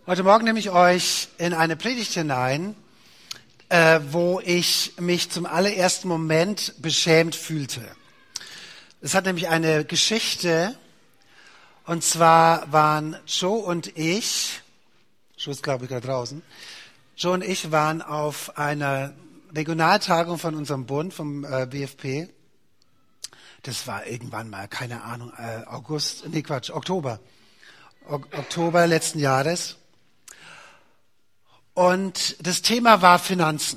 Heute Morgen nehme ich euch in eine Predigt hinein, wo ich mich zum allerersten Moment beschämt fühlte. Es hat nämlich eine Geschichte, und zwar waren Joe und ich, Joe ist glaube ich gerade draußen, Joe und ich waren auf einer Regionaltagung von unserem Bund, vom WFP. Das war irgendwann mal, keine Ahnung, Oktober. Oktober letzten Jahres. Und das Thema war Finanzen.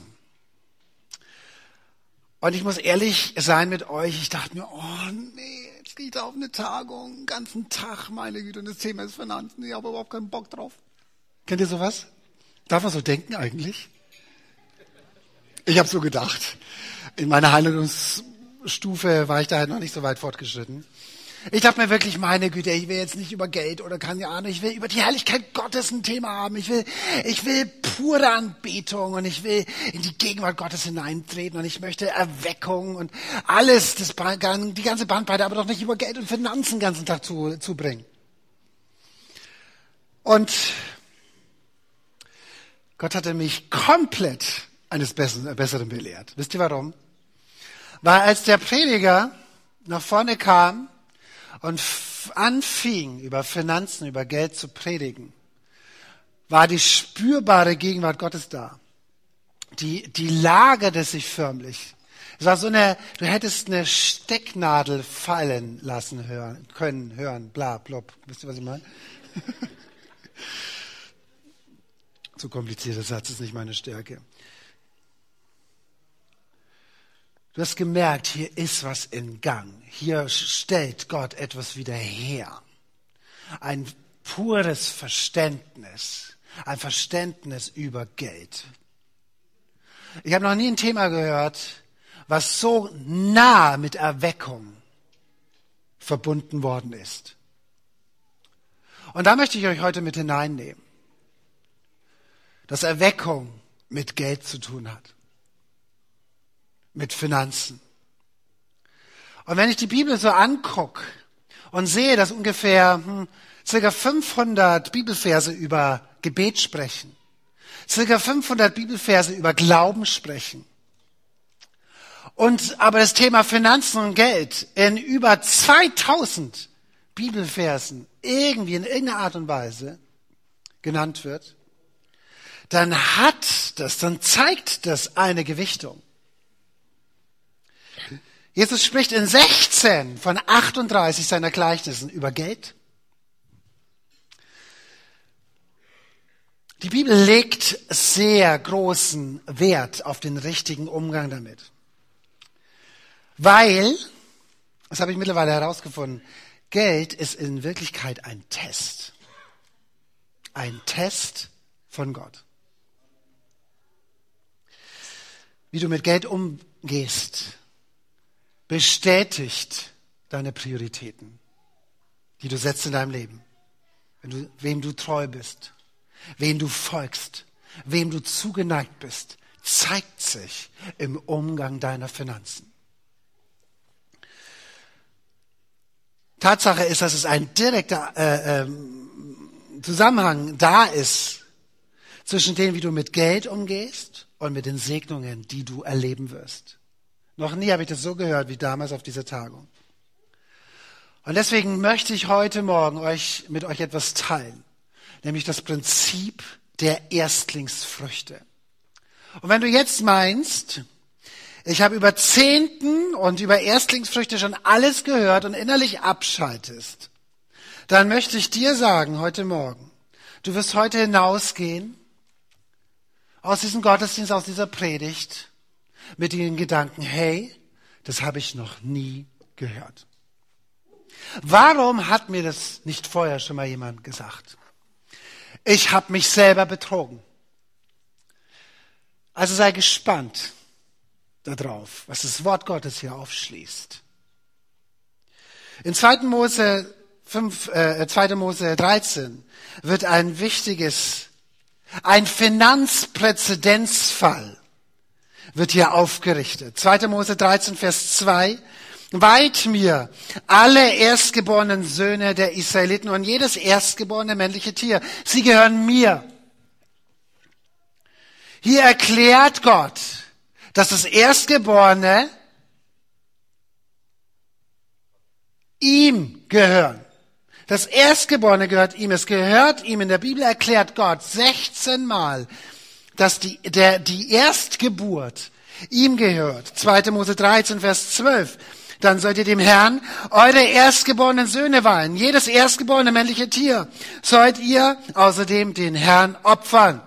Und ich muss ehrlich sein mit euch, ich dachte mir, oh nee, jetzt gehe ich da auf eine Tagung, den ganzen Tag, meine Güte, und das Thema ist Finanzen, ich habe überhaupt keinen Bock drauf. Kennt ihr sowas? Darf man so denken eigentlich? Ich habe so gedacht. In meiner Heiligungsstufe war ich da halt noch nicht so weit fortgeschritten. Ich dachte mir wirklich, meine Güte, ich will jetzt nicht über Geld oder keine Ahnung, ich will über die Herrlichkeit Gottes ein Thema haben. Ich will pure Anbetung und ich will in die Gegenwart Gottes hineintreten und ich möchte Erweckung und alles, die ganze Bandbreite, aber doch nicht über Geld und Finanzen den ganzen Tag zubringen. Und Gott hatte mich komplett eines Besseren belehrt. Wisst ihr warum? Weil als der Prediger nach vorne kam und anfing, über Finanzen, über Geld zu predigen, war die spürbare Gegenwart Gottes da. Die lagerte sich förmlich. Es war so du hättest eine Stecknadel fallen lassen hören, bla, blub. Wisst ihr, was ich meine? Zu komplizierter Satz ist nicht meine Stärke. Du hast gemerkt, hier ist was in Gang. Hier stellt Gott etwas wieder her. Ein pures Verständnis. Ein Verständnis über Geld. Ich habe noch nie ein Thema gehört, was so nah mit Erweckung verbunden worden ist. Und da möchte ich euch heute mit hineinnehmen, dass Erweckung mit Geld zu tun hat. Mit Finanzen. Und wenn ich die Bibel so angucke und sehe, dass ungefähr ca. 500 Bibelverse über Gebet sprechen, ca. 500 Bibelverse über Glauben sprechen, und aber das Thema Finanzen und Geld in über 2000 Bibelversen irgendwie in irgendeiner Art und Weise genannt wird, dann zeigt das eine Gewichtung. Jesus spricht in 16 von 38 seiner Gleichnissen über Geld. Die Bibel legt sehr großen Wert auf den richtigen Umgang damit. Weil, das habe ich mittlerweile herausgefunden, Geld ist in Wirklichkeit ein Test. Ein Test von Gott. Wie du mit Geld umgehst, bestätigt deine Prioritäten, die du setzt in deinem Leben. Wem du treu bist, wem du folgst, wem du zugeneigt bist, zeigt sich im Umgang deiner Finanzen. Tatsache ist, dass es ein direkter Zusammenhang da ist zwischen dem, wie du mit Geld umgehst und mit den Segnungen, die du erleben wirst. Noch nie habe ich das so gehört wie damals auf dieser Tagung. Und deswegen möchte ich heute Morgen mit euch etwas teilen, nämlich das Prinzip der Erstlingsfrüchte. Und wenn du jetzt meinst, ich habe über Zehnten und über Erstlingsfrüchte schon alles gehört und innerlich abschaltest, dann möchte ich dir sagen heute Morgen, du wirst heute hinausgehen aus diesem Gottesdienst, aus dieser Predigt, mit den Gedanken, hey, das habe ich noch nie gehört. Warum hat mir das nicht vorher schon mal jemand gesagt? Ich habe mich selber betrogen. Also sei gespannt darauf, was das Wort Gottes hier aufschließt. In 2. Mose 13 wird ein Finanzpräzedenzfall wird hier aufgerichtet. 2. Mose 13, Vers 2. weiht mir alle erstgeborenen Söhne der Israeliten und jedes erstgeborene männliche Tier. Sie gehören mir. Hier erklärt Gott, dass das Erstgeborene ihm gehören. Das Erstgeborene gehört ihm. Es gehört ihm. In der Bibel erklärt Gott 16 Mal, dass die Erstgeburt ihm gehört. 2. Mose 13, Vers 12. Dann sollt ihr dem Herrn eure erstgeborenen Söhne weihen. Jedes erstgeborene männliche Tier sollt ihr außerdem den Herrn opfern.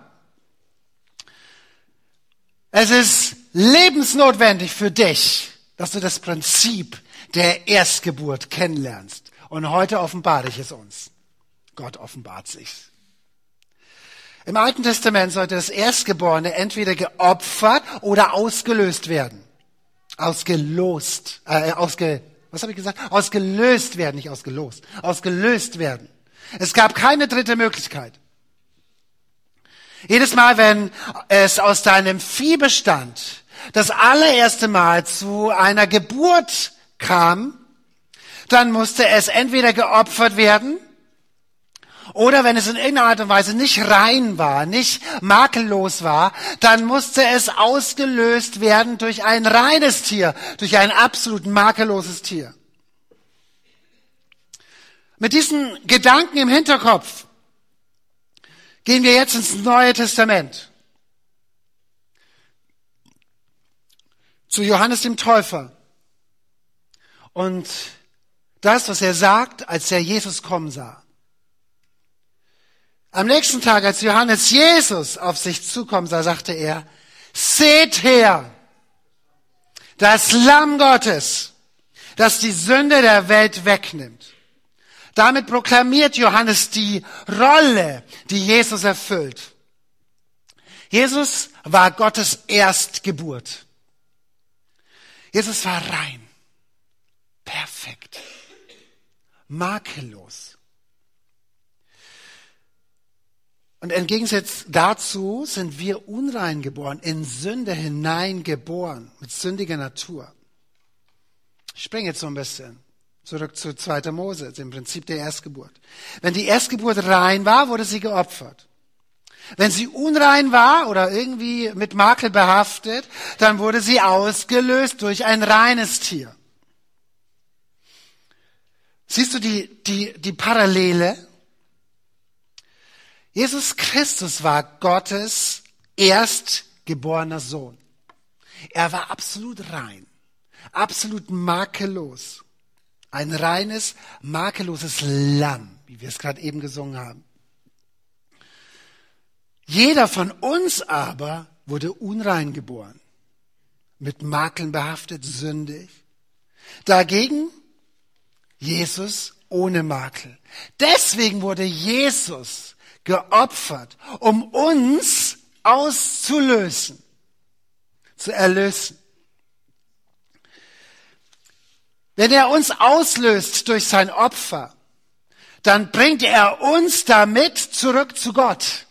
Es ist lebensnotwendig für dich, dass du das Prinzip der Erstgeburt kennenlernst. Und heute offenbare ich es uns. Gott offenbart sich's. Im Alten Testament sollte das Erstgeborene entweder geopfert oder ausgelöst werden. Ausgelöst werden, nicht ausgelost. Ausgelöst werden. Es gab keine dritte Möglichkeit. Jedes Mal, wenn es aus deinem Vieh bestand, das allererste Mal zu einer Geburt kam, dann musste es entweder geopfert werden oder wenn es in irgendeiner Art und Weise nicht rein war, nicht makellos war, dann musste es ausgelöst werden durch ein reines Tier, durch ein absolut makelloses Tier. Mit diesen Gedanken im Hinterkopf gehen wir jetzt ins Neue Testament. Zu Johannes dem Täufer. Und das, was er sagt, als er Jesus kommen sah. Am nächsten Tag, als Johannes Jesus auf sich zukommen sah, sagte er, seht her, das Lamm Gottes, das die Sünde der Welt wegnimmt. Damit proklamiert Johannes die Rolle, die Jesus erfüllt. Jesus war Gottes Erstgeburt. Jesus war rein, perfekt, makellos. Und im Gegensatz dazu sind wir unrein geboren, in Sünde hineingeboren, mit sündiger Natur. Ich springe jetzt so ein bisschen zurück zu 2. Mose, dem Prinzip der Erstgeburt. Wenn die Erstgeburt rein war, wurde sie geopfert. Wenn sie unrein war oder irgendwie mit Makel behaftet, dann wurde sie ausgelöst durch ein reines Tier. Siehst du die Parallele? Jesus Christus war Gottes erstgeborener Sohn. Er war absolut rein, absolut makellos. Ein reines, makelloses Lamm, wie wir es gerade eben gesungen haben. Jeder von uns aber wurde unrein geboren, mit Makeln behaftet, sündig. Dagegen Jesus ohne Makel. Deswegen wurde Jesus geopfert, um uns auszulösen, zu erlösen. Wenn er uns auslöst durch sein Opfer, dann bringt er uns damit zurück zu Gott.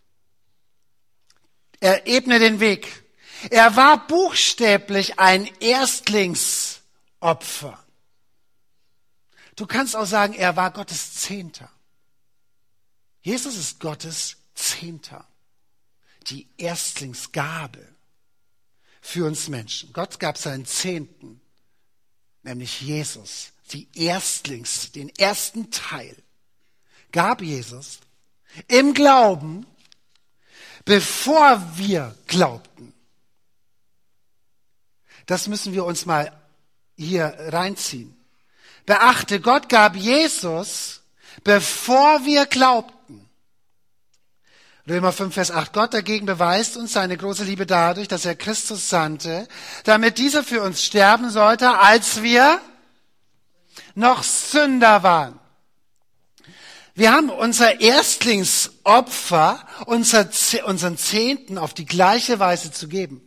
Er ebnet den Weg. Er war buchstäblich ein Erstlingsopfer. Du kannst auch sagen, er war Gottes Zehnter. Jesus ist Gottes Zehnter. Die Erstlingsgabe für uns Menschen. Gott gab seinen Zehnten, nämlich Jesus, den ersten Teil, gab Jesus im Glauben, bevor wir glaubten. Das müssen wir uns mal hier reinziehen. Beachte, Gott gab Jesus, bevor wir glaubten. Römer 5, Vers 8. Gott dagegen beweist uns seine große Liebe dadurch, dass er Christus sandte, damit dieser für uns sterben sollte, als wir noch Sünder waren. Wir haben unser Erstlingsopfer, unseren Zehnten auf die gleiche Weise zu geben.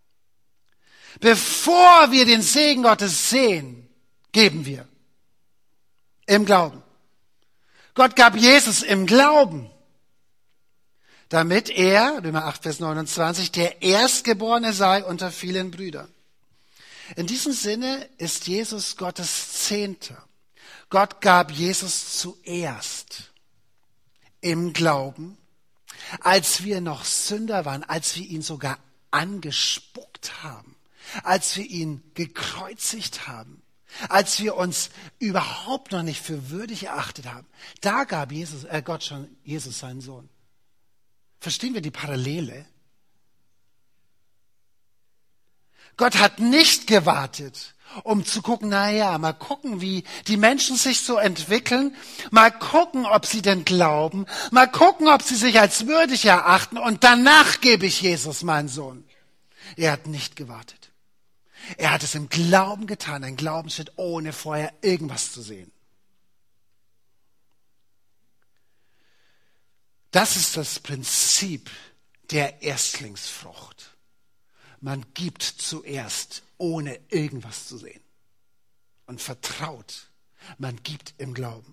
Bevor wir den Segen Gottes sehen, geben wir. Im Glauben. Gott gab Jesus im Glauben, damit er, Römer 8, Vers 29, der Erstgeborene sei unter vielen Brüdern. In diesem Sinne ist Jesus Gottes Zehnter. Gott gab Jesus zuerst im Glauben, als wir noch Sünder waren, als wir ihn sogar angespuckt haben, als wir ihn gekreuzigt haben, als wir uns überhaupt noch nicht für würdig erachtet haben. Da gab Gott schon Jesus seinen Sohn. Verstehen wir die Parallele? Gott hat nicht gewartet, um zu gucken, mal gucken, wie die Menschen sich so entwickeln, mal gucken, ob sie denn glauben, mal gucken, ob sie sich als würdig erachten und danach gebe ich Jesus, meinen Sohn. Er hat nicht gewartet. Er hat es im Glauben getan, ein Glaubensschritt, ohne vorher irgendwas zu sehen. Das ist das Prinzip der Erstlingsfrucht. Man gibt zuerst, ohne irgendwas zu sehen. Und vertraut. Man gibt im Glauben.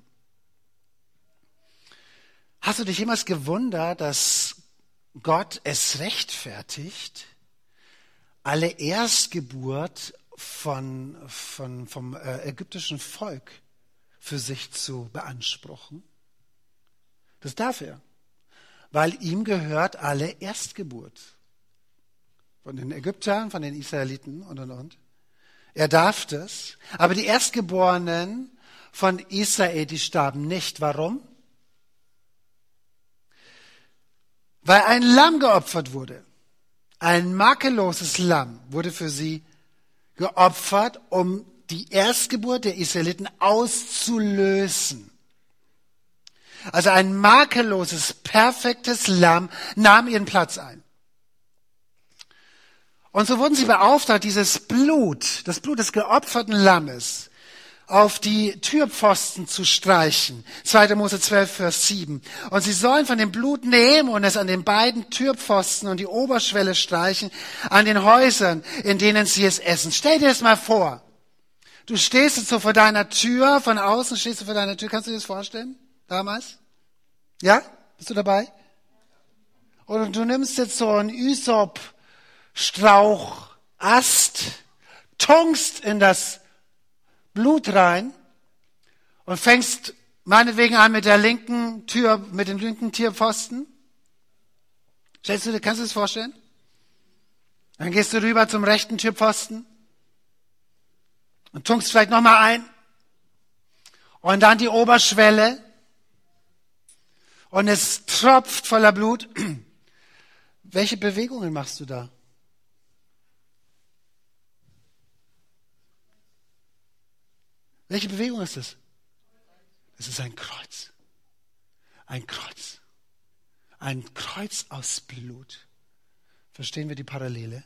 Hast du dich jemals gewundert, dass Gott es rechtfertigt, alle Erstgeburt vom ägyptischen Volk für sich zu beanspruchen? Das darf er. Weil ihm gehört alle Erstgeburt. Von den Ägyptern, von den Israeliten und. Er darf das. Aber die Erstgeborenen von Israel, die starben nicht. Warum? Weil ein Lamm geopfert wurde. Ein makelloses Lamm wurde für sie geopfert, um die Erstgeburt der Israeliten auszulösen. Also ein makelloses, perfektes Lamm nahm ihren Platz ein. Und so wurden sie beauftragt, dieses Blut, das Blut des geopferten Lammes, auf die Türpfosten zu streichen. 2. Mose 12, Vers 7. Und sie sollen von dem Blut nehmen und es an den beiden Türpfosten und die Oberschwelle streichen, an den Häusern, in denen sie es essen. Stell dir das mal vor. Du stehst jetzt so vor deiner Tür, von außen stehst du vor deiner Tür. Kannst du dir das vorstellen? Damals? Ja? Bist du dabei? Oder du nimmst jetzt so einen Ysop-Strauch-Ast, tunkst in das Blut rein und fängst meinetwegen an mit der linken Tür, mit dem linken Türpfosten. Kannst du dir das vorstellen? Dann gehst du rüber zum rechten Türpfosten und tunkst vielleicht nochmal ein. Und dann die Oberschwelle. Und es tropft voller Blut. Welche Bewegungen machst du da? Welche Bewegung ist das? Es ist ein Kreuz. Ein Kreuz. Ein Kreuz aus Blut. Verstehen wir die Parallele?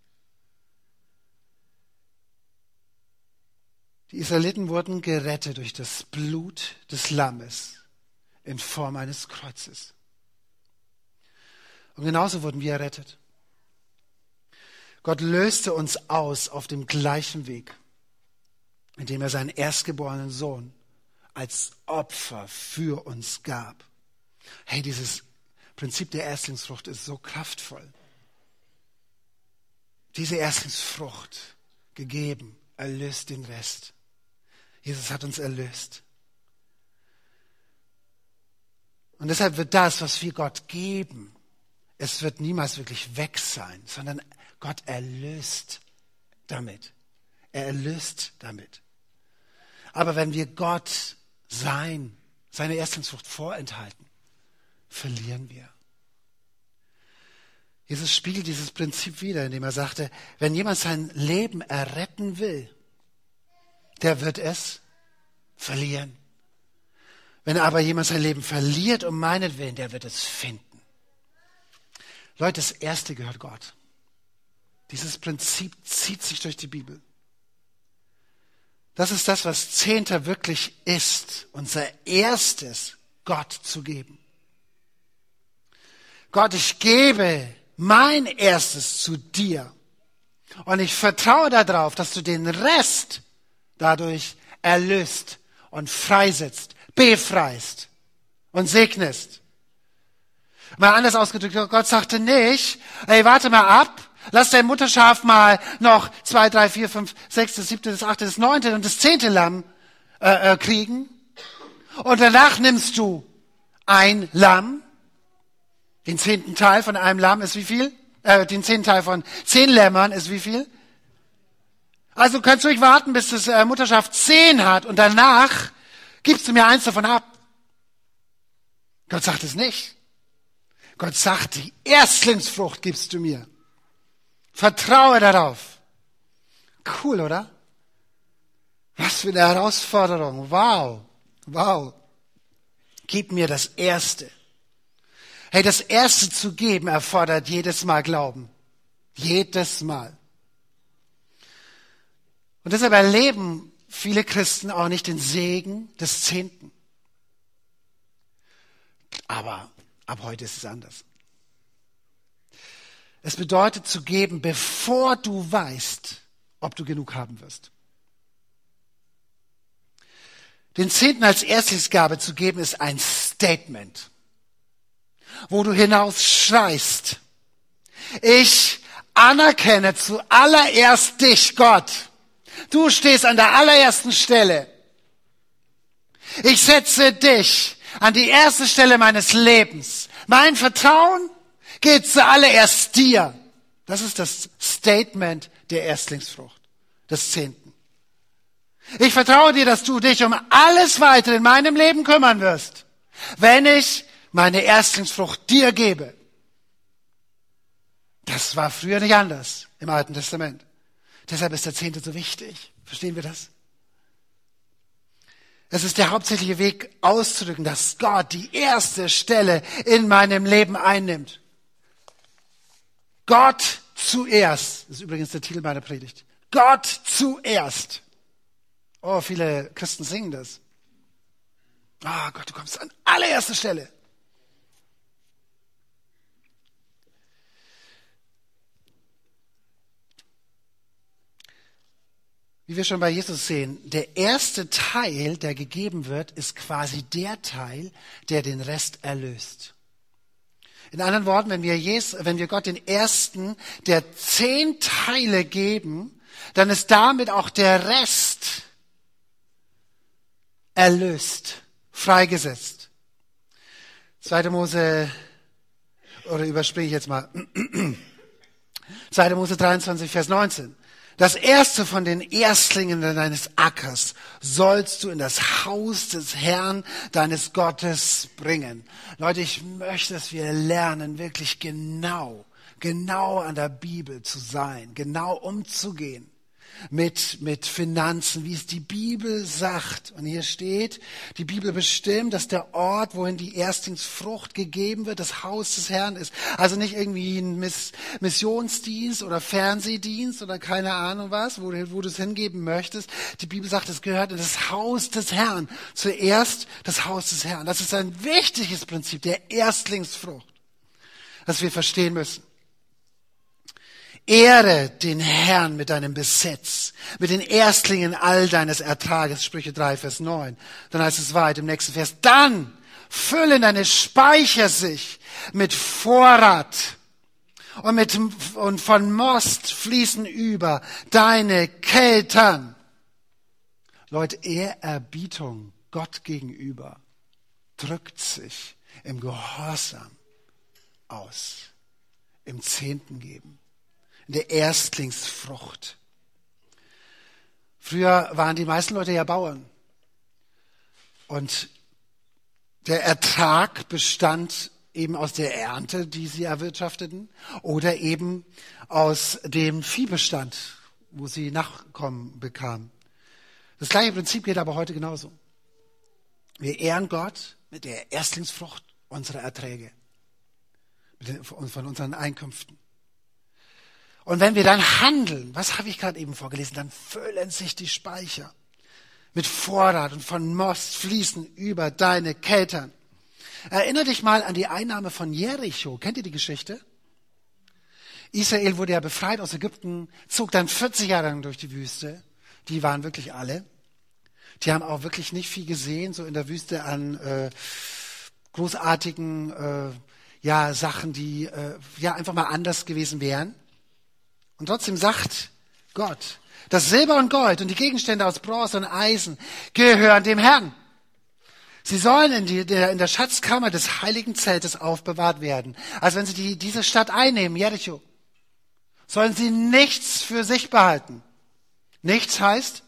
Die Israeliten wurden gerettet durch das Blut des Lammes in Form eines Kreuzes. Und genauso wurden wir errettet. Gott löste uns aus auf dem gleichen Weg, indem er seinen erstgeborenen Sohn als Opfer für uns gab. Hey, dieses Prinzip der Erstlingsfrucht ist so kraftvoll. Diese Erstlingsfrucht gegeben, erlöst den Rest. Jesus hat uns erlöst. Und deshalb wird das, was wir Gott geben, es wird niemals wirklich weg sein, sondern Gott erlöst damit. Er erlöst damit. Aber wenn wir Gott seine Erstlingsfrucht vorenthalten, verlieren wir. Jesus spiegelt dieses Prinzip wider, indem er sagte, wenn jemand sein Leben erretten will, der wird es verlieren. Wenn aber jemand sein Leben verliert um meinetwillen, der wird es finden. Leute, das Erste gehört Gott. Dieses Prinzip zieht sich durch die Bibel. Das ist das, was Zehnter wirklich ist, unser Erstes Gott zu geben. Gott, ich gebe mein Erstes zu dir. Und ich vertraue darauf, dass du den Rest dadurch erlöst und freisetzt, befreist und segnest. Mal anders ausgedrückt, Gott sagte nicht, hey, warte mal ab, Lass dein Mutterschaf mal noch 2, 3, 4, 5, 6, 7, 8, 9 und das 10. Lamm kriegen. Und danach nimmst du ein Lamm. Den 10. Teil von einem Lamm ist wie viel? Den 10. Teil von 10 Lämmern ist wie viel? Also kannst du ruhig warten, bis das Mutterschaf 10 hat und danach gibst du mir eins davon ab. Gott sagt es nicht. Gott sagt, die Erstlingsfrucht gibst du mir. Vertraue darauf. Cool, oder? Was für eine Herausforderung. Wow. Wow. Gib mir das Erste. Hey, das Erste zu geben erfordert jedes Mal Glauben. Jedes Mal. Und deshalb erleben viele Christen auch nicht den Segen des 10. Aber ab heute ist es anders. Es bedeutet zu geben, bevor du weißt, ob du genug haben wirst. Den 10. als Erstlingsgabe zu geben, ist ein Statement, wo du hinaus schreist. Ich anerkenne zuallererst dich, Gott. Du stehst an der allerersten Stelle. Ich setze dich an die erste Stelle meines Lebens. Mein Vertrauen geht zuallererst dir. Das ist das Statement der Erstlingsfrucht, des 10. Ich vertraue dir, dass du dich um alles Weitere in meinem Leben kümmern wirst, wenn ich meine Erstlingsfrucht dir gebe. Das war früher nicht anders im Alten Testament. Deshalb ist der 10. so wichtig. Verstehen wir das? Es ist der hauptsächliche Weg auszudrücken, dass Gott die erste Stelle in meinem Leben einnimmt. Gott zuerst. Das ist übrigens der Titel meiner Predigt. Gott zuerst. Oh, viele Christen singen das. Ah, Gott, du kommst an allererster Stelle. Wie wir schon bei Jesus sehen, der erste Teil, der gegeben wird, ist quasi der Teil, der den Rest erlöst. In anderen Worten, wenn wir Gott den ersten der 10 Teile geben, dann ist damit auch der Rest erlöst, freigesetzt. 2. Mose, oder überspringe ich jetzt mal, 2. Mose 23, Vers 19. Das erste von den Erstlingen deines Ackers sollst du in das Haus des Herrn, deines Gottes, bringen. Leute, ich möchte, dass wir lernen, wirklich genau an der Bibel zu sein, genau umzugehen mit Finanzen, wie es die Bibel sagt. Und hier steht, die Bibel bestimmt, dass der Ort, wohin die Erstlingsfrucht gegeben wird, das Haus des Herrn ist. Also nicht irgendwie ein Missionsdienst oder Fernsehdienst oder keine Ahnung was, wo du es hingeben möchtest. Die Bibel sagt, es gehört in das Haus des Herrn. Zuerst das Haus des Herrn. Das ist ein wichtiges Prinzip der Erstlingsfrucht, das wir verstehen müssen. Ehre den Herrn mit deinem Besitz, mit den Erstlingen all deines Ertrages, Sprüche 3, Vers 9. Dann heißt es weiter im nächsten Vers, dann füllen deine Speicher sich mit Vorrat und von Most fließen über deine Keltern. Leute, Ehrerbietung Gott gegenüber drückt sich im Gehorsam aus, im 10. geben. Der Erstlingsfrucht. Früher waren die meisten Leute ja Bauern. Und der Ertrag bestand eben aus der Ernte, die sie erwirtschafteten, oder eben aus dem Viehbestand, wo sie Nachkommen bekamen. Das gleiche Prinzip geht aber heute genauso. Wir ehren Gott mit der Erstlingsfrucht unserer Erträge, von unseren Einkünften. Und wenn wir dann handeln, was habe ich gerade eben vorgelesen, dann füllen sich die Speicher mit Vorrat und von Most fließen über deine Keltern. Erinnere dich mal an die Einnahme von Jericho. Kennt ihr die Geschichte? Israel wurde ja befreit aus Ägypten, zog dann 40 Jahre lang durch die Wüste. Die waren wirklich alle. Die haben auch wirklich nicht viel gesehen, so in der Wüste an großartigen Sachen, die einfach mal anders gewesen wären. Und trotzdem sagt Gott, das Silber und Gold und die Gegenstände aus Bronze und Eisen gehören dem Herrn. Sie sollen in der Schatzkammer des heiligen Zeltes aufbewahrt werden. Also wenn sie diese Stadt einnehmen, Jericho, sollen sie nichts für sich behalten. Nichts heißt,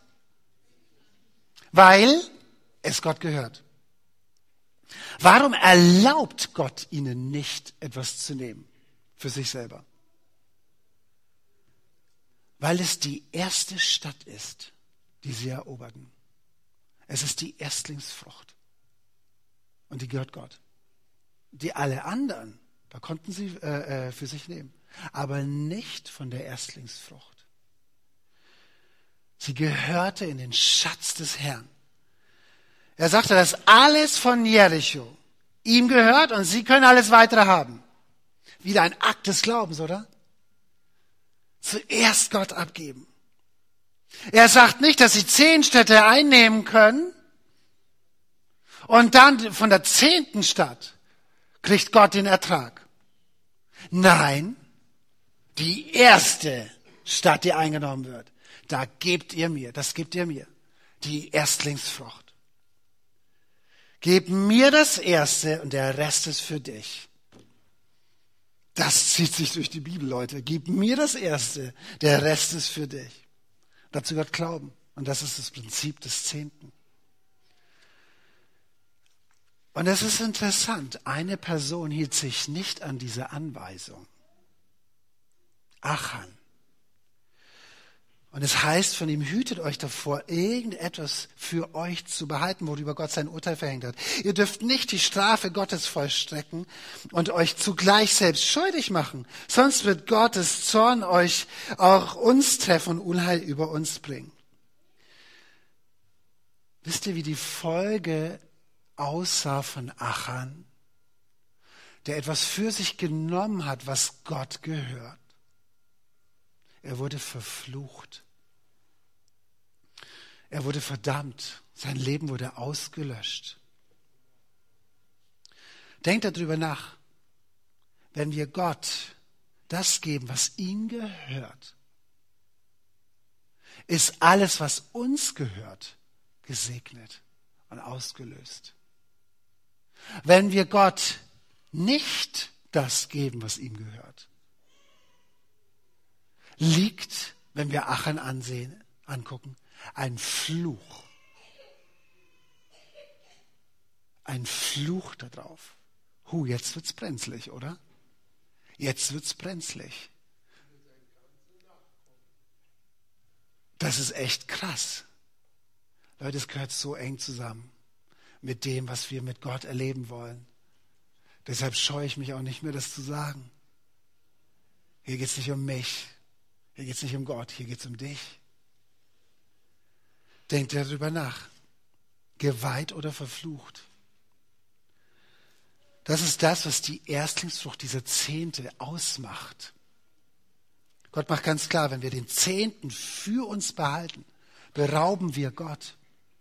weil es Gott gehört. Warum erlaubt Gott ihnen nicht, etwas zu nehmen für sich selber? Weil es die erste Stadt ist, die sie eroberten. Es ist die Erstlingsfrucht. Und die gehört Gott. Die alle anderen, da konnten sie für sich nehmen. Aber nicht von der Erstlingsfrucht. Sie gehörte in den Schatz des Herrn. Er sagte, dass alles von Jericho ihm gehört und sie können alles weitere haben. Wieder ein Akt des Glaubens, oder? Zuerst Gott abgeben. Er sagt nicht, dass sie 10 Städte einnehmen können und dann von der 10. Stadt kriegt Gott den Ertrag. Nein, die erste Stadt, die eingenommen wird, das gebt ihr mir, die Erstlingsfrucht. Gib mir das Erste und der Rest ist für dich. Das zieht sich durch die Bibel, Leute. Gib mir das Erste, der Rest ist für dich. Dazu gehört Glauben. Und das ist das Prinzip des Zehnten. Und es ist interessant, eine Person hielt sich nicht an diese Anweisung. Achan. Und es heißt von ihm, hütet euch davor, irgendetwas für euch zu behalten, worüber Gott sein Urteil verhängt hat. Ihr dürft nicht die Strafe Gottes vollstrecken und euch zugleich selbst schuldig machen. Sonst wird Gottes Zorn euch auch uns treffen und Unheil über uns bringen. Wisst ihr, wie die Folge aussah von Achan, der etwas für sich genommen hat, was Gott gehört? Er wurde verflucht. Er wurde verdammt. Sein Leben wurde ausgelöscht. Denkt darüber nach. Wenn wir Gott das geben, was ihm gehört, ist alles, was uns gehört, gesegnet und ausgelöst. Wenn wir Gott nicht das geben, was ihm gehört, liegt, wenn wir Achan angucken, ein Fluch. Ein Fluch da drauf. Jetzt wird's brenzlig, oder? Jetzt wird's brenzlig. Das ist echt krass. Leute, es gehört so eng zusammen mit dem, was wir mit Gott erleben wollen. Deshalb scheue ich mich auch nicht mehr, das zu sagen. Hier geht's nicht um mich. Hier geht es nicht um Gott, hier geht es um dich. Denkt darüber nach. Geweiht oder verflucht. Das ist das, was die Erstlingsfrucht, diese Zehnte, ausmacht. Gott macht ganz klar, wenn wir den Zehnten für uns behalten, berauben wir Gott.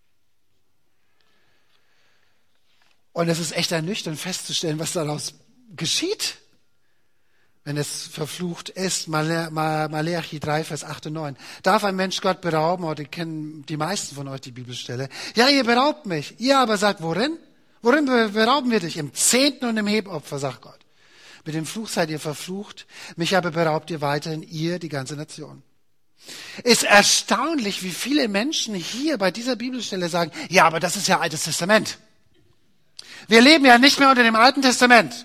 Und es ist echt ernüchternd festzustellen, was daraus geschieht. Wenn es verflucht ist, Maleachi 3, Vers 8 und 9. Darf ein Mensch Gott berauben? Heute kennen die meisten von euch die Bibelstelle. Ja, ihr beraubt mich. Ihr aber sagt, worin? Worin berauben wir dich? Im Zehnten und im Hebopfer, sagt Gott. Mit dem Fluch seid ihr verflucht. Mich aber beraubt ihr weiterhin, ihr, die ganze Nation. Ist erstaunlich, wie viele Menschen hier bei dieser Bibelstelle sagen, ja, aber das ist ja Altes Testament. Wir leben ja nicht mehr unter dem Alten Testament.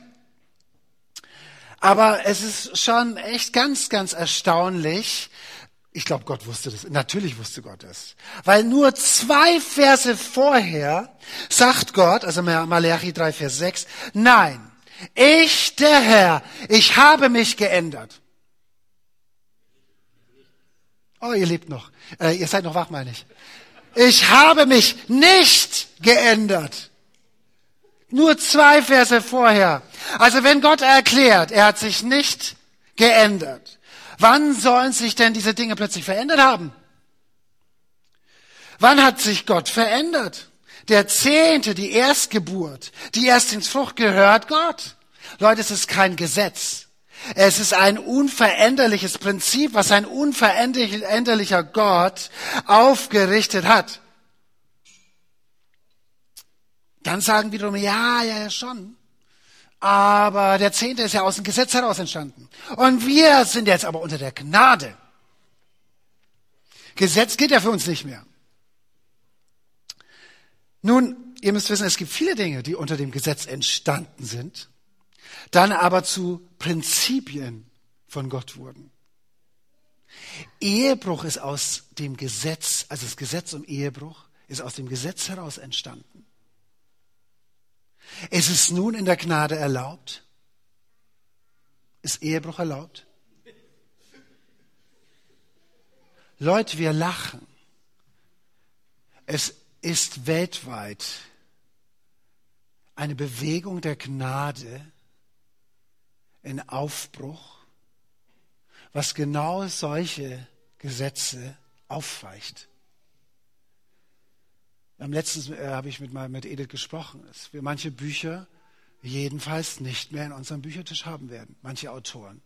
Aber es ist schon echt ganz, ganz erstaunlich. Ich glaube, Gott wusste das. Natürlich wusste Gott das. Weil nur 2 Verse vorher sagt Gott, also Maleachi 3, Vers 6, nein, ich, der Herr, ich habe mich geändert. Oh, ihr lebt noch. Ihr seid noch wach, meine ich. Ich habe mich nicht geändert. Nur 2 Verse vorher. Also wenn Gott erklärt, er hat sich nicht geändert, wann sollen sich denn diese Dinge plötzlich verändert haben? Wann hat sich Gott verändert? Der Zehnte, die Erstgeburt, die Erstlingsfrucht gehört Gott. Leute, es ist kein Gesetz. Es ist ein unveränderliches Prinzip, was ein unveränderlicher Gott aufgerichtet hat. Dann sagen wiederum, ja, schon. Aber der Zehnte ist ja aus dem Gesetz heraus entstanden. Und wir sind jetzt aber unter der Gnade. Gesetz geht ja für uns nicht mehr. Nun, ihr müsst wissen, es gibt viele Dinge, die unter dem Gesetz entstanden sind, dann aber zu Prinzipien von Gott wurden. Ehebruch ist aus dem Gesetz, also das Gesetz um Ehebruch, ist aus dem Gesetz heraus entstanden. Es ist nun in der Gnade erlaubt. Ist Ehebruch erlaubt? Leute, wir lachen. Es ist weltweit eine Bewegung der Gnade in Aufbruch, was genau solche Gesetze aufweicht. Letztens habe ich mit Edith gesprochen, dass wir manche Bücher jedenfalls nicht mehr in unserem Büchertisch haben werden, manche Autoren,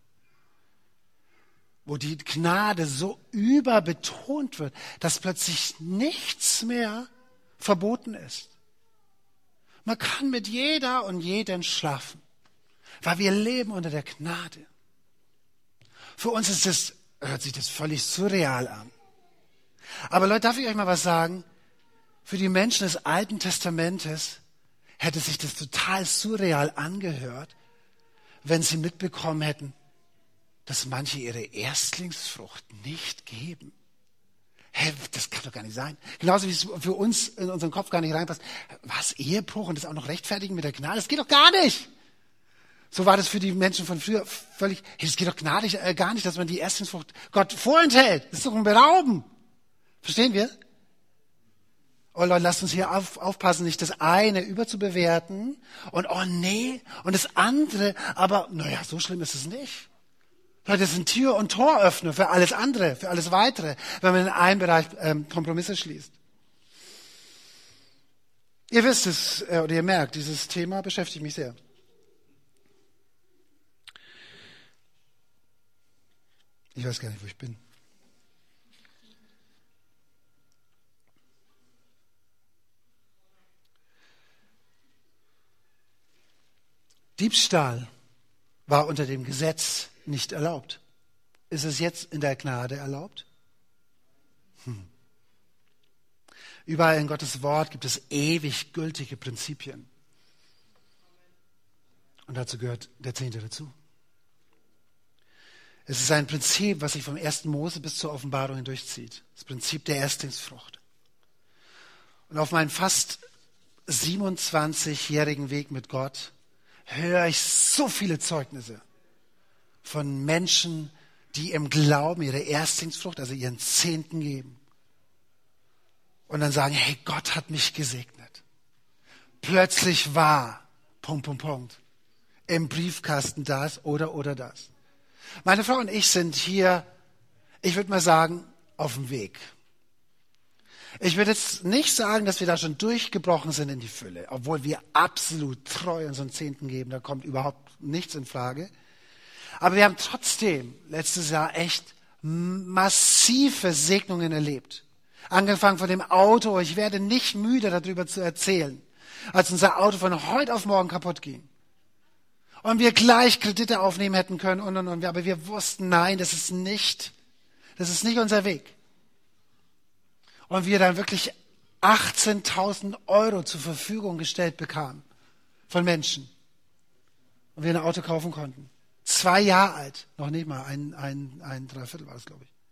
wo die Gnade so überbetont wird, dass plötzlich nichts mehr verboten ist. Man kann mit jeder und jeden schlafen, weil wir leben unter der Gnade. Für uns hört sich das völlig surreal an. Aber Leute, darf ich euch mal was sagen? Für die Menschen des Alten Testamentes hätte sich das total surreal angehört, wenn sie mitbekommen hätten, dass manche ihre Erstlingsfrucht nicht geben. Das kann doch gar nicht sein. Genauso wie es für uns in unseren Kopf gar nicht reinpasst. Was, Ehebruch und das auch noch rechtfertigen mit der Gnade? Das geht doch gar nicht. So war das für die Menschen von früher völlig, das geht doch gar nicht, dass man die Erstlingsfrucht Gott vorenthält. Das ist doch ein Berauben. Verstehen wir? Oh Leute, lasst uns hier aufpassen, nicht das eine überzubewerten und oh nee, und das andere, aber naja, so schlimm ist es nicht. Leute, das sind Tür- und Toröffner für alles andere, für alles Weitere, wenn man in einem Bereich Kompromisse schließt. Ihr wisst es, oder ihr merkt, dieses Thema beschäftigt mich sehr. Ich weiß gar nicht, wo ich bin. Diebstahl war unter dem Gesetz nicht erlaubt. Ist es jetzt in der Gnade erlaubt? Überall in Gottes Wort gibt es ewig gültige Prinzipien. Und dazu gehört der Zehnte dazu. Es ist ein Prinzip, was sich vom 1. Mose bis zur Offenbarung hindurchzieht. Das Prinzip der Erstlingsfrucht. Und auf meinen fast 27-jährigen Weg mit Gott höre ich so viele Zeugnisse von Menschen, die im Glauben ihre Erstlingsfrucht, also ihren Zehnten geben. Und dann sagen, hey, Gott hat mich gesegnet. Plötzlich war, im Briefkasten das oder das. Meine Frau und ich sind hier, ich würde mal sagen, auf dem Weg. Ich würde jetzt nicht sagen, dass wir da schon durchgebrochen sind in die Fülle, obwohl wir absolut treu unseren Zehnten geben, da kommt überhaupt nichts in Frage. Aber wir haben trotzdem letztes Jahr echt massive Segnungen erlebt. Angefangen von dem Auto, ich werde nicht müde, darüber zu erzählen, als unser Auto von heute auf morgen kaputt ging. Und wir gleich Kredite aufnehmen hätten können und. Aber wir wussten, nein, das ist nicht unser Weg. Und wir dann wirklich 18.000 Euro zur Verfügung gestellt bekamen von Menschen. Und wir ein Auto kaufen konnten. 2 Jahre alt, noch nicht mal, ein Dreiviertel war das, glaube ich.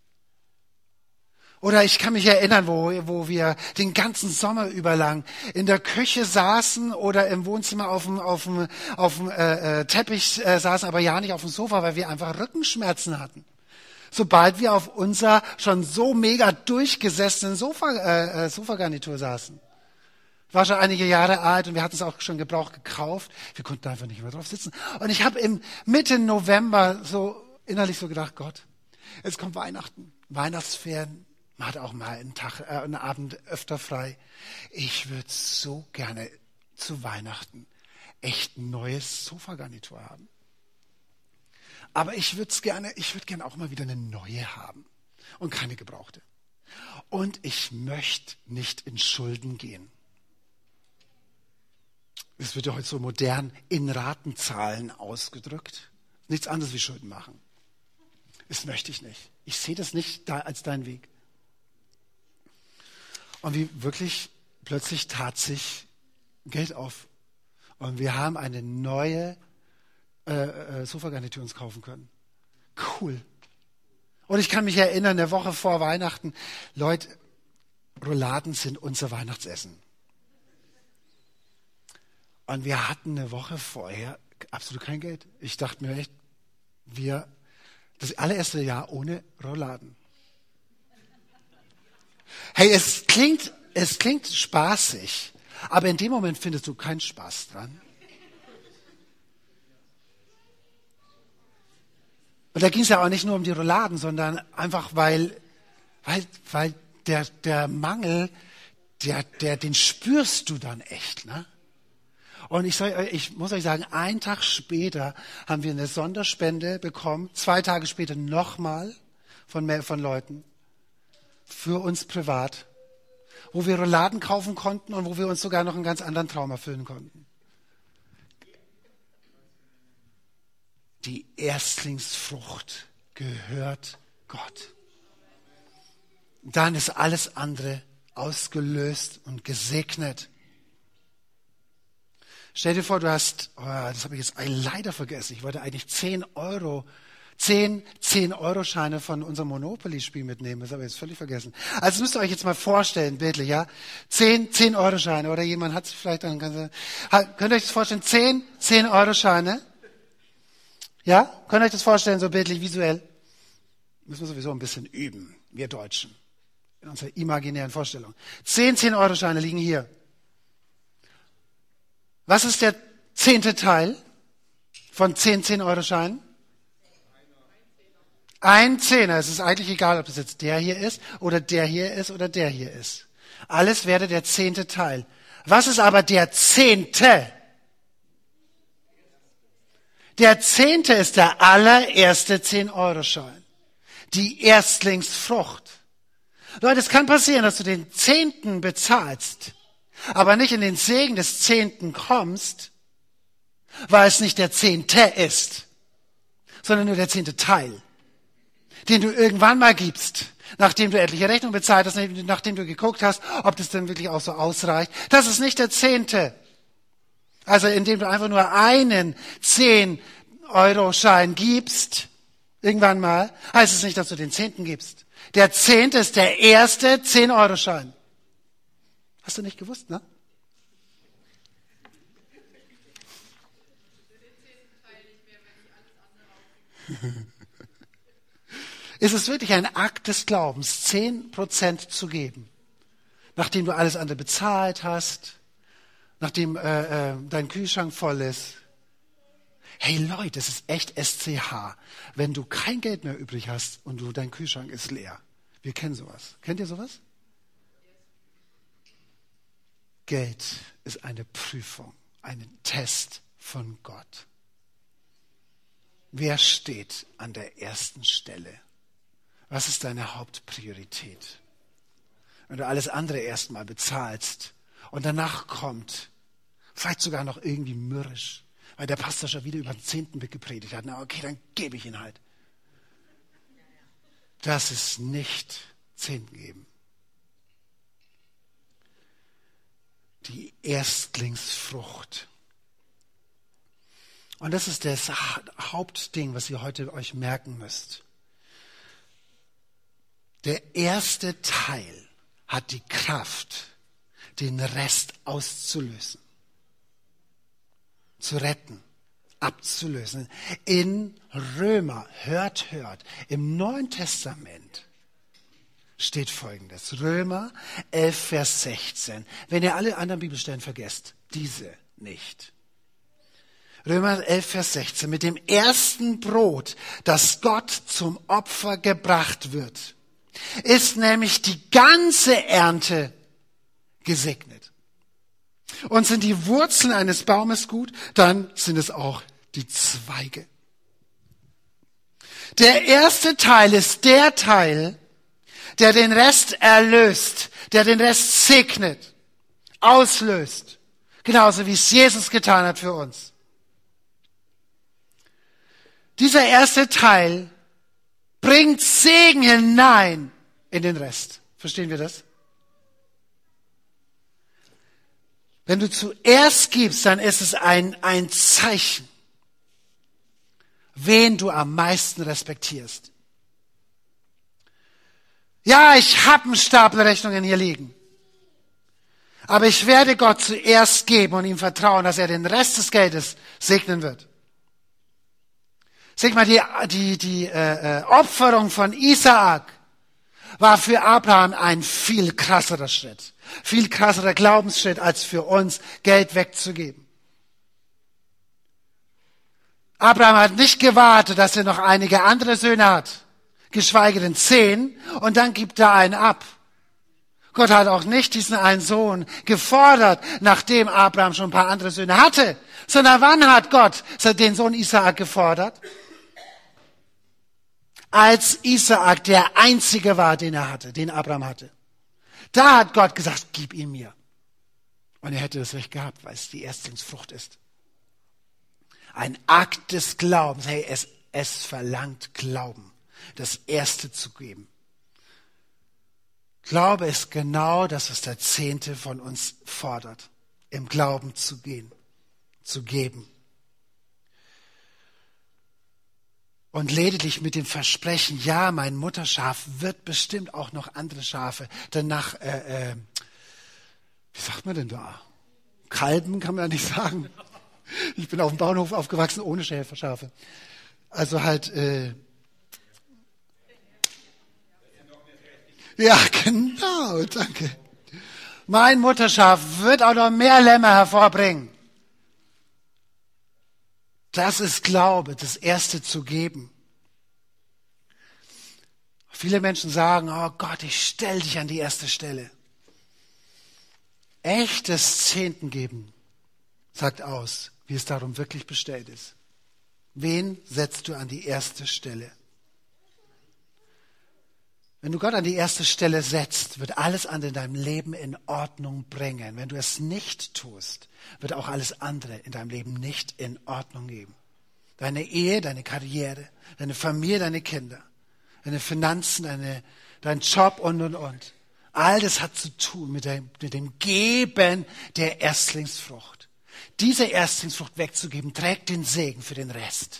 Oder ich kann mich erinnern, wo wir den ganzen Sommer über lang in der Küche saßen oder im Wohnzimmer auf dem Teppich saßen, aber ja nicht auf dem Sofa, weil wir einfach Rückenschmerzen hatten. Sobald wir auf unser schon so mega durchgesessenen Sofagarnitur saßen. War schon einige Jahre alt und wir hatten es auch schon gebraucht gekauft. Wir konnten einfach nicht mehr drauf sitzen. Und ich habe Mitte November so innerlich so gedacht, Gott, jetzt kommt Weihnachten, Weihnachtsferien. Man hat auch mal einen Abend öfter frei. Ich würde so gerne zu Weihnachten echt ein neues Sofagarnitur haben. Aber ich würde gerne auch mal wieder eine neue haben und keine gebrauchte. Und ich möchte nicht in Schulden gehen. Es wird ja heute so modern in Ratenzahlen ausgedrückt. Nichts anderes wie Schulden machen. Das möchte ich nicht. Ich sehe das nicht als deinen Weg. Und wie wirklich plötzlich tat sich Geld auf. Und wir haben eine neue Sofagarnitur uns kaufen können. Cool. Und ich kann mich erinnern, eine Woche vor Weihnachten, Leute, Rouladen sind unser Weihnachtsessen. Und wir hatten eine Woche vorher absolut kein Geld. Ich dachte mir echt, das allererste Jahr ohne Rouladen. Hey, es klingt spaßig, aber in dem Moment findest du keinen Spaß dran. Und da ging es ja auch nicht nur um die Rouladen, sondern einfach, weil der Mangel, den spürst du dann echt, ne? Und ich muss euch sagen, einen Tag später haben wir eine Sonderspende bekommen, 2 Tage später nochmal von Leuten, für uns privat, wo wir Rouladen kaufen konnten und wo wir uns sogar noch einen ganz anderen Traum erfüllen konnten. Die Erstlingsfrucht gehört Gott. Dann ist alles andere ausgelöst und gesegnet. Stell dir vor, du hast, das habe ich jetzt leider vergessen, ich wollte eigentlich 10 10-Euro-Scheine von unserem Monopoly-Spiel mitnehmen, das habe ich jetzt völlig vergessen. Also müsst ihr euch jetzt mal vorstellen, bildlich, ja? 10-Euro-Scheine, oder jemand hat es vielleicht dann, könnt ihr euch das vorstellen, 10-Euro-Scheine? Ja? Könnt ihr euch das vorstellen, so bildlich, visuell? Müssen wir sowieso ein bisschen üben, wir Deutschen, in unserer imaginären Vorstellung. 10-Euro-Scheine liegen hier. Was ist der 10. Teil von 10-Euro-Scheinen? Ein Zehner. Es ist eigentlich egal, ob das jetzt der hier ist oder der hier ist oder der hier ist. Alles wäre der 10. Teil. Was ist aber der 10.? Der 10. ist der allererste 10-Euro-Schein. Die Erstlingsfrucht. Leute, es kann passieren, dass du den 10. bezahlst, aber nicht in den Segen des 10. kommst, weil es nicht der 10. ist, sondern nur der 10. Teil, den du irgendwann mal gibst, nachdem du etliche Rechnungen bezahlt hast, nachdem du geguckt hast, ob das denn wirklich auch so ausreicht. Das ist nicht der 10. Also indem du einfach nur einen 10-Euro-Schein gibst, irgendwann mal, heißt es nicht, dass du den 10. gibst. Der 10. ist der erste 10-Euro-Schein. Hast du nicht gewusst, ne? Ist es wirklich ein Akt des Glaubens, 10% zu geben, nachdem du alles andere bezahlt hast, nachdem dein Kühlschrank voll ist? Hey Leute, es ist echt SCH, wenn du kein Geld mehr übrig hast und dein Kühlschrank ist leer. Wir kennen sowas. Kennt ihr sowas? Geld ist eine Prüfung, ein Test von Gott. Wer steht an der ersten Stelle? Was ist deine Hauptpriorität? Wenn du alles andere erstmal bezahlst und danach kommt, vielleicht sogar noch irgendwie mürrisch, weil der Pastor schon wieder über den 10. gepredigt hat. Na okay, dann gebe ich ihn halt. Das ist nicht 10 geben. Die Erstlingsfrucht. Und das ist das Hauptding, was ihr heute euch merken müsst. Der erste Teil hat die Kraft, den Rest auszulösen, zu retten, abzulösen. In Römer, hört, im Neuen Testament steht Folgendes. Römer 11, Vers 16. Wenn ihr alle anderen Bibelstellen vergesst, diese nicht. Römer 11, Vers 16. Mit dem ersten Brot, das Gott zum Opfer gebracht wird, ist nämlich die ganze Ernte gesegnet. Und sind die Wurzeln eines Baumes gut, dann sind es auch die Zweige. Der erste Teil ist der Teil, der den Rest erlöst, der den Rest segnet, auslöst. Genauso wie es Jesus getan hat für uns. Dieser erste Teil bringt Segen hinein in den Rest. Verstehen wir das? Wenn du zuerst gibst, dann ist es ein Zeichen, wen du am meisten respektierst. Ja, ich habe einen Stapel Rechnungen hier liegen. Aber ich werde Gott zuerst geben und ihm vertrauen, dass er den Rest des Geldes segnen wird. Sag mal, die Opferung von Isaak war für Abraham ein viel krasserer Schritt. Viel krasserer Glaubensschritt, als für uns Geld wegzugeben. Abraham hat nicht gewartet, dass er noch einige andere Söhne hat, geschweige denn 10, und dann gibt er einen ab. Gott hat auch nicht diesen einen Sohn gefordert, nachdem Abraham schon ein paar andere Söhne hatte, sondern wann hat Gott den Sohn Isaak gefordert? Als Isaak der einzige war, den er hatte, den Abraham hatte. Da hat Gott gesagt, gib ihn mir. Und er hätte das Recht gehabt, weil es die Erstlingsfrucht ist. Ein Akt des Glaubens. Hey, es verlangt Glauben, das Erste zu geben. Glaube ist genau das, was der Zehnte von uns fordert. Im Glauben zu gehen, zu geben. Und lediglich mit dem Versprechen, ja, mein Mutterschaf wird bestimmt auch noch andere Schafe danach, wie sagt man denn da? Kalben kann man ja nicht sagen. Ich bin auf dem Bauernhof aufgewachsen ohne Schäferschafe. Also halt, ja, genau, danke. Mein Mutterschaf wird auch noch mehr Lämmer hervorbringen. Das ist Glaube, das Erste zu geben. Viele Menschen sagen, oh Gott, ich stell dich an die erste Stelle. Echtes Zehntengeben sagt aus, wie es darum wirklich bestellt ist. Wen setzt du an die erste Stelle? Wenn du Gott an die erste Stelle setzt, wird alles andere in deinem Leben in Ordnung bringen. Wenn du es nicht tust, wird auch alles andere in deinem Leben nicht in Ordnung geben. Deine Ehe, deine Karriere, deine Familie, deine Kinder, deine Finanzen, dein Job und. All das hat zu tun mit dem Geben der Erstlingsfrucht. Diese Erstlingsfrucht wegzugeben, trägt den Segen für den Rest.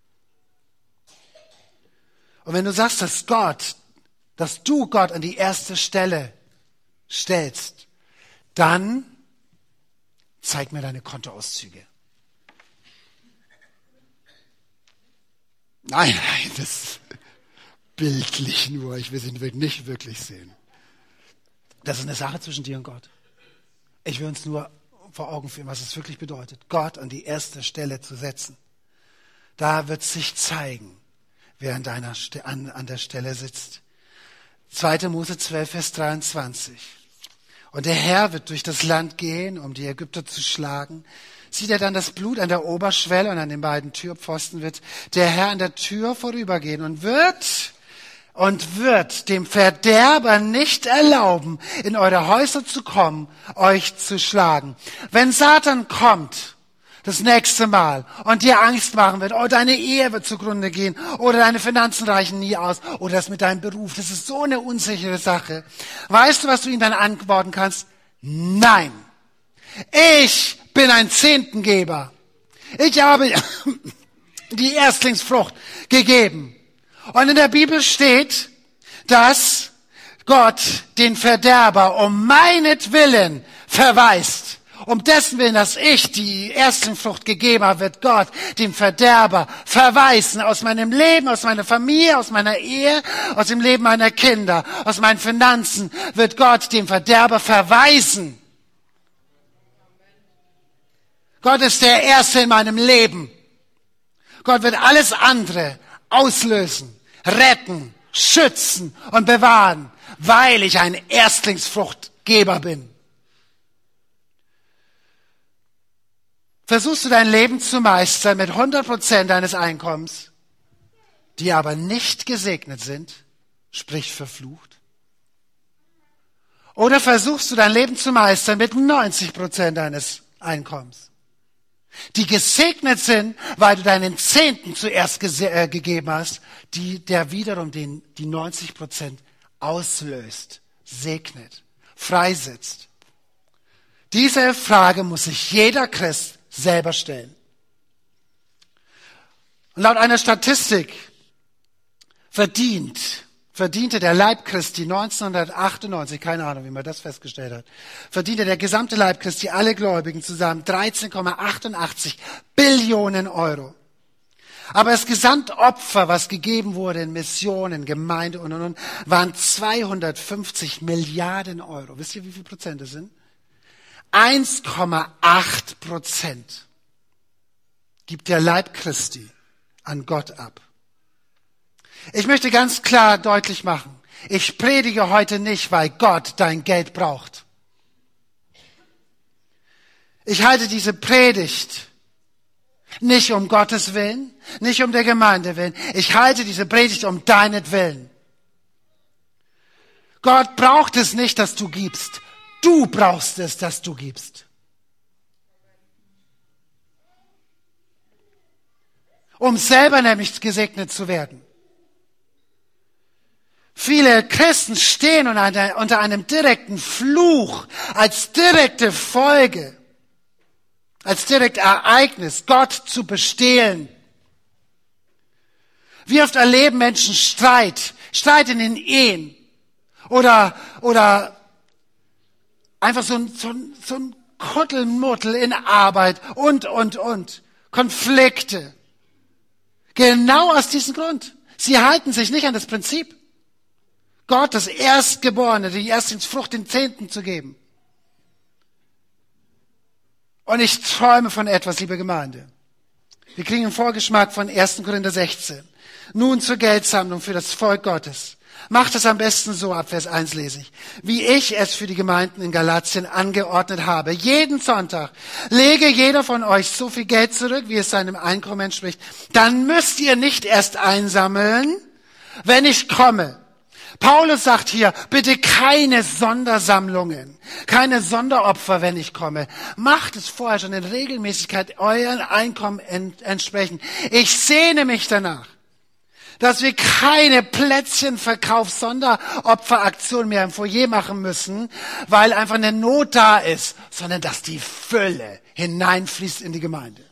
Und wenn du sagst, dass du Gott an die erste Stelle stellst, dann zeig mir deine Kontoauszüge. Nein, das ist bildlich nur. Ich will sie nicht wirklich sehen. Das ist eine Sache zwischen dir und Gott. Ich will uns nur vor Augen führen, was es wirklich bedeutet, Gott an die erste Stelle zu setzen. Da wird sich zeigen, wer an der Stelle sitzt. 2. Mose 12, Vers 23. Und der Herr wird durch das Land gehen, um die Ägypter zu schlagen. Sieht er dann das Blut an der Oberschwelle und an den beiden Türpfosten, wird der Herr an der Tür vorübergehen und wird dem Verderber nicht erlauben, in eure Häuser zu kommen, euch zu schlagen. Wenn Satan kommt, das nächste Mal, und dir Angst machen wird, oh, deine Ehe wird zugrunde gehen, oder deine Finanzen reichen nie aus, oder das mit deinem Beruf, das ist so eine unsichere Sache. Weißt du, was du ihm dann antworten kannst? Nein. Ich bin ein Zehntengeber. Ich habe die Erstlingsfrucht gegeben. Und in der Bibel steht, dass Gott den Verderber um meinetwillen verweist. Um dessen Willen, dass ich die Erstlingsfrucht gegeben habe, wird Gott den Verderber verweisen aus meinem Leben, aus meiner Familie, aus meiner Ehe, aus dem Leben meiner Kinder, aus meinen Finanzen, wird Gott den Verderber verweisen. Gott ist der Erste in meinem Leben. Gott wird alles andere auslösen, retten, schützen und bewahren, weil ich ein Erstlingsfruchtgeber bin. Versuchst du dein Leben zu meistern mit 100% deines Einkommens? die aber nicht gesegnet sind, sprich verflucht? Oder versuchst du dein Leben zu meistern mit 90% deines Einkommens? Die gesegnet sind, weil du deinen Zehnten zuerst gegeben hast, der wiederum die 90% auslöst, segnet, freisetzt. Diese Frage muss sich jeder Christ selber stellen. Und laut einer Statistik verdiente der Leib Christi 1998, keine Ahnung, wie man das festgestellt hat, verdiente der gesamte Leib Christi, alle Gläubigen zusammen 13,88 Billionen Euro. Aber das Gesamtopfer, was gegeben wurde in Missionen, Gemeinde und, waren 250 Milliarden Euro. Wisst ihr, wie viel Prozent das sind? 1,8% gibt der Leib Christi an Gott ab. Ich möchte ganz klar deutlich machen, ich predige heute nicht, weil Gott dein Geld braucht. Ich halte diese Predigt nicht um Gottes Willen, nicht um der Gemeinde willen. Ich halte diese Predigt um deinetwillen. Gott braucht es nicht, dass du gibst. Du brauchst es, dass du gibst. Um selber nämlich gesegnet zu werden. Viele Christen stehen unter einem direkten Fluch, als direkte Folge, als direktes Ereignis, Gott zu bestehlen. Wie oft erleben Menschen Streit in den Ehen oder einfach so ein Kuddelmuddel in Arbeit und. Konflikte. Genau aus diesem Grund. Sie halten sich nicht an das Prinzip, Gott, das Erstgeborene, die Erstlingsfrucht, den Zehnten zu geben. Und ich träume von etwas, liebe Gemeinde. Wir kriegen einen Vorgeschmack von 1. Korinther 16. Nun zur Geldsammlung für das Volk Gottes. Macht es am besten so, ab Vers 1 lese ich. Wie ich es für die Gemeinden in Galatien angeordnet habe. Jeden Sonntag lege jeder von euch so viel Geld zurück, wie es seinem Einkommen entspricht. Dann müsst ihr nicht erst einsammeln, wenn ich komme. Paulus sagt hier, bitte keine Sondersammlungen, keine Sonderopfer, wenn ich komme. Macht es vorher schon in Regelmäßigkeit euren Einkommen entsprechend. Ich sehne mich danach, dass wir keine Plätzchenverkauf-Sonderopferaktion mehr im Foyer machen müssen, weil einfach eine Not da ist, sondern dass die Fülle hineinfließt in die Gemeinde.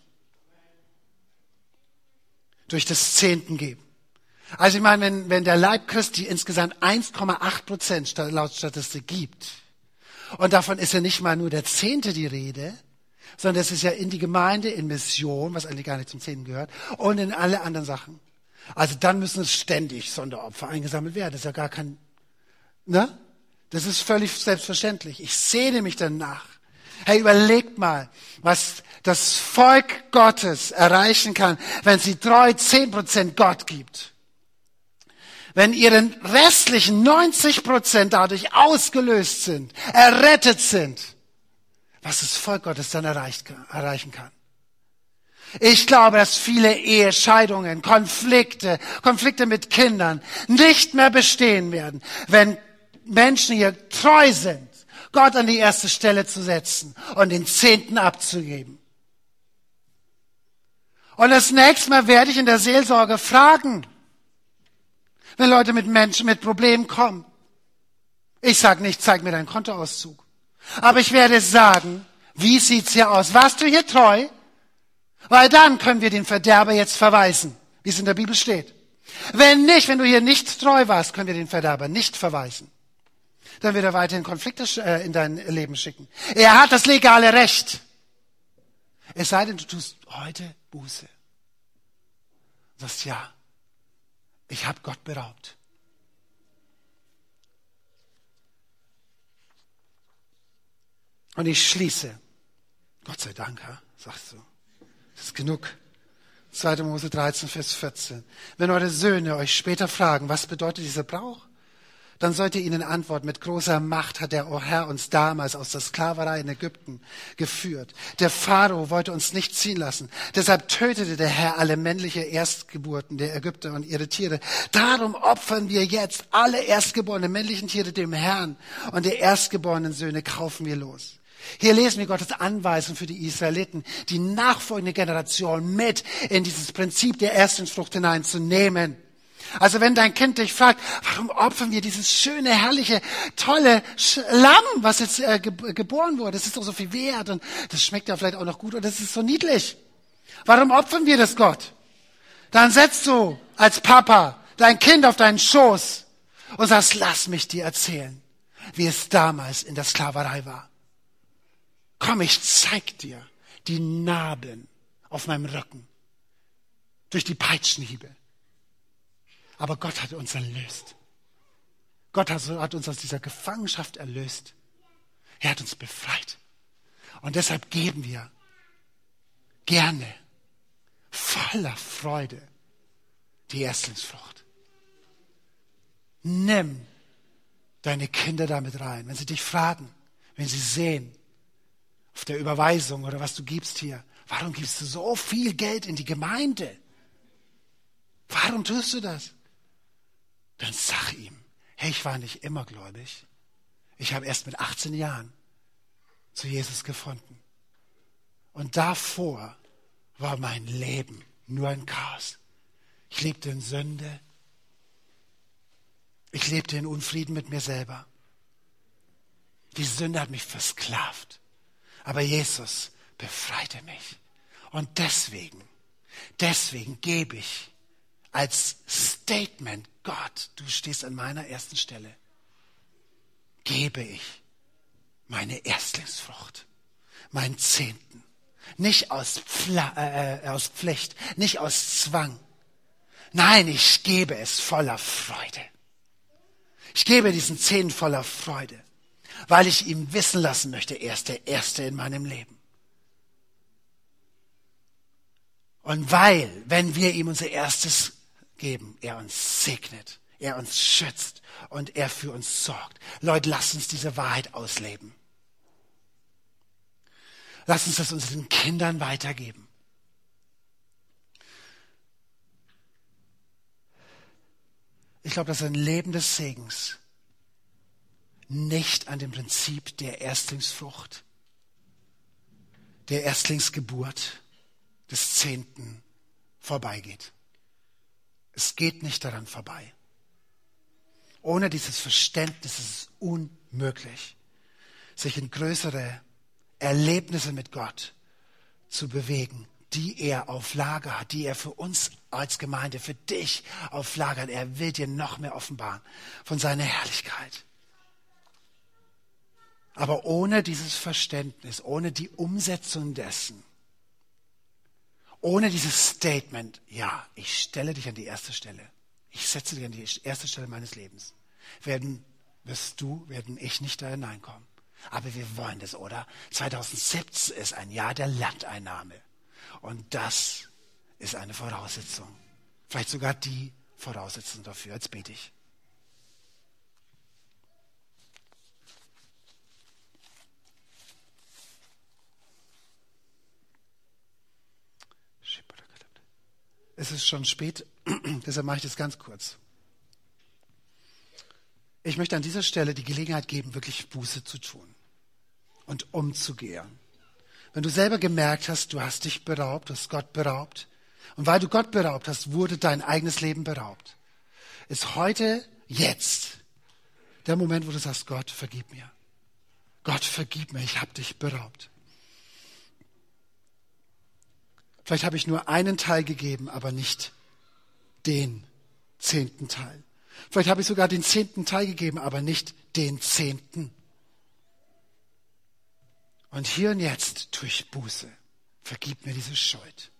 Durch das Zehnten geben. Also ich meine, wenn der Leib Christi insgesamt 1,8% laut Statistik gibt, und davon ist ja nicht mal nur der Zehnte die Rede, sondern es ist ja in die Gemeinde, in Mission, was eigentlich gar nicht zum Zehnten gehört, und in alle anderen Sachen. Also dann müssen es ständig Sonderopfer eingesammelt werden. Das ist ja gar kein, ne? Das ist völlig selbstverständlich. Ich sehne mich danach. Hey, überlegt mal, was das Volk Gottes erreichen kann, wenn sie treu 10% Gott gibt. Wenn ihre restlichen 90% dadurch ausgelöst sind, errettet sind, was das Volk Gottes dann erreichen kann. Ich glaube, dass viele Ehescheidungen, Konflikte mit Kindern nicht mehr bestehen werden, wenn Menschen hier treu sind, Gott an die erste Stelle zu setzen und den Zehnten abzugeben. Und das nächste Mal werde ich in der Seelsorge fragen, wenn Leute mit Menschen mit Problemen kommen. Ich sage nicht, zeig mir deinen Kontoauszug. Aber ich werde sagen, wie sieht's hier aus? Warst du hier treu? Weil dann können wir den Verderber jetzt verweisen, wie es in der Bibel steht. Wenn nicht, wenn du hier nicht treu warst, können wir den Verderber nicht verweisen. Dann wird er weiterhin Konflikte in dein Leben schicken. Er hat das legale Recht. Es sei denn, du tust heute Buße. Du sagst, ja, ich habe Gott beraubt. Und ich schließe. Gott sei Dank, sagst du. Das ist genug. 2. Mose 13, Vers 14. Wenn eure Söhne euch später fragen, was bedeutet dieser Brauch? dann sollt ihr ihnen antworten, mit großer Macht hat der Herr uns damals aus der Sklaverei in Ägypten geführt. Der Pharao wollte uns nicht ziehen lassen. Deshalb tötete der Herr alle männliche Erstgeburten der Ägypter und ihre Tiere. Darum opfern wir jetzt alle erstgeborenen männlichen Tiere dem Herrn und die erstgeborenen Söhne kaufen wir los. Hier lesen wir Gottes Anweisung für die Israeliten, die nachfolgende Generation mit in dieses Prinzip der Erstlingsfrucht hineinzunehmen. Also wenn dein Kind dich fragt, warum opfern wir dieses schöne, herrliche, tolle Lamm, was jetzt geboren wurde, das ist doch so viel wert und das schmeckt ja vielleicht auch noch gut und das ist so niedlich. Warum opfern wir das Gott? Dann setzt du als Papa dein Kind auf deinen Schoß und sagst, lass mich dir erzählen, wie es damals in der Sklaverei war. Komm, ich zeig dir die Narben auf meinem Rücken durch die Peitschenhiebe. Aber Gott hat uns erlöst. Gott hat uns aus dieser Gefangenschaft erlöst. Er hat uns befreit. Und deshalb geben wir gerne, voller Freude, die Erstlingsfrucht. Nimm deine Kinder damit rein. Wenn sie dich fragen, wenn sie sehen, auf der Überweisung oder was du gibst hier, warum gibst du so viel Geld in die Gemeinde? Warum tust du das? Dann sag ihm, hey, ich war nicht immer gläubig. Ich habe erst mit 18 Jahren zu Jesus gefunden. Und davor war mein Leben nur ein Chaos. Ich lebte in Sünde. Ich lebte in Unfrieden mit mir selber. Die Sünde hat mich versklavt. Aber Jesus befreite mich. Und deswegen gebe ich als Statement, Gott, du stehst an meiner ersten Stelle, gebe ich meine Erstlingsfrucht, meinen Zehnten. Nicht aus Pflicht, nicht aus Zwang. Nein, ich gebe es voller Freude. Ich gebe diesen Zehnten voller Freude, weil ich ihm wissen lassen möchte, er ist der Erste in meinem Leben. Und weil, wenn wir ihm unser Erstes geben, er uns segnet, er uns schützt und er für uns sorgt. Leute, lasst uns diese Wahrheit ausleben. Lasst uns das unseren Kindern weitergeben. Ich glaube, dass ein Leben des Segens nicht an dem Prinzip der Erstlingsfrucht, der Erstlingsgeburt, des Zehnten vorbeigeht. Es geht nicht daran vorbei. Ohne dieses Verständnis ist es unmöglich, sich in größere Erlebnisse mit Gott zu bewegen, die er auf Lager hat, die er für uns als Gemeinde, für dich auf Lager hat. Er will dir noch mehr offenbaren von seiner Herrlichkeit. Aber ohne dieses Verständnis, ohne die Umsetzung dessen, ohne dieses Statement, ja, ich stelle dich an die erste Stelle. Ich setze dich an die erste Stelle meines Lebens. Werden ich nicht da hineinkommen. Aber wir wollen das, oder? 2017 ist ein Jahr der Landeinnahme. Und das ist eine Voraussetzung. Vielleicht sogar die Voraussetzung dafür. Jetzt bete ich. Es ist schon spät, deshalb mache ich das ganz kurz. Ich möchte an dieser Stelle die Gelegenheit geben, wirklich Buße zu tun und umzukehren. Wenn du selber gemerkt hast, du hast dich beraubt, du hast Gott beraubt, und weil du Gott beraubt hast, wurde dein eigenes Leben beraubt, ist heute, jetzt, der Moment, wo du sagst, Gott, vergib mir. Gott, vergib mir, ich habe dich beraubt. Vielleicht habe ich nur einen Teil gegeben, aber nicht den 10. Teil. Vielleicht habe ich sogar den 10. Teil gegeben, aber nicht den 10. Und hier und jetzt tue ich Buße. Vergib mir diese Schuld,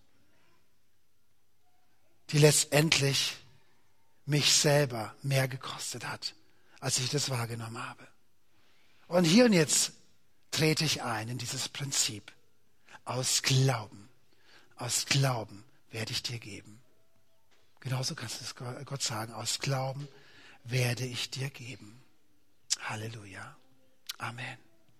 die letztendlich mich selber mehr gekostet hat, als ich das wahrgenommen habe. Und hier und jetzt trete ich ein in dieses Prinzip aus Glauben. Aus Glauben werde ich dir geben. Genauso kannst du es Gott sagen. Aus Glauben werde ich dir geben. Halleluja. Amen.